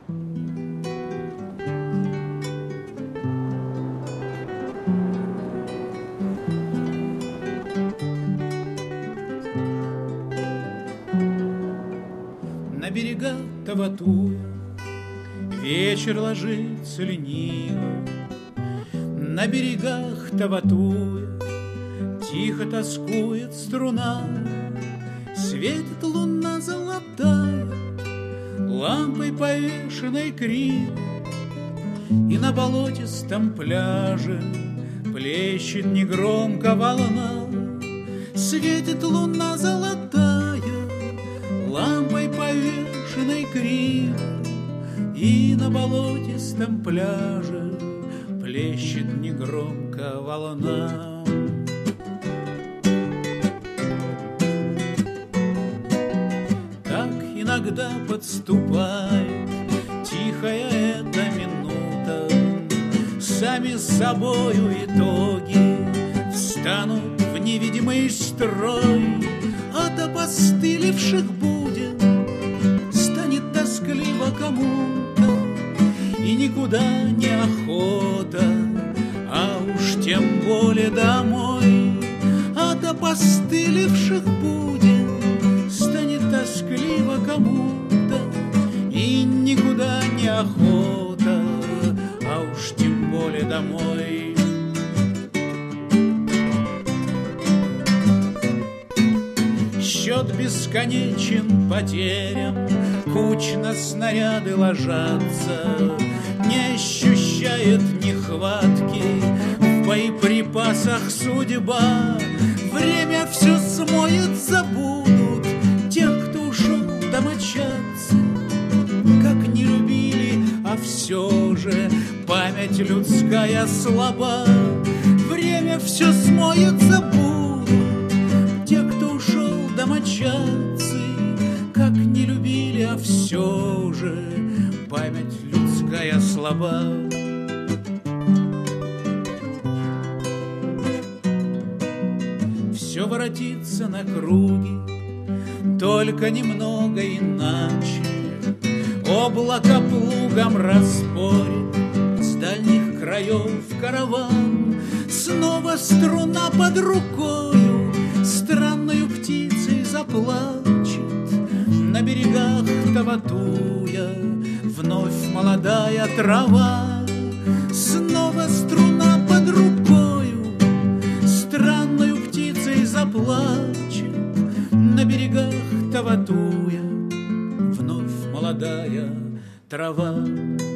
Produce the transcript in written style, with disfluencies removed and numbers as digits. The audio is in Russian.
На берега Таватуя вечер ложится лениво. На берегах Таватуя тихо тоскует струна. Светит луна золотая, лампой повешенной криво, и на болотистом пляже плещет негромко волна. Светит луна золотая, лампой повешенной криво, и на болотистом пляже плещет негромко волна. Так иногда подступает тихая эта минута, сами с собою итоги встанут в невидимый строй. От опостылевших буден станет тоскливо кому-то, и никуда не охота, а уж тем более домой. От опостылевших буден станет тоскливо кому-то, и никуда не охота, а уж тем более домой. Счет бесконечен потерям, кучно снаряды ложатся, не ощущает нехватки в боеприпасах судьба. Время все смоет, забудут тех, кто ушел домочадцы, как не любили, а все же память людская слаба. Время все смоет, забудут те, кто ушел домочадцы, как не любили, а все же память людская слаба. Все воротится на круги, только немного иначе. Облако плугом распорит с дальних краев караван. Снова струна под рукою странною птицей заплачет. На берегах Таватуя вновь молодая трава. Снова струна под рукою странною птицей заплачет. На берегах Таватуя вновь молодая трава.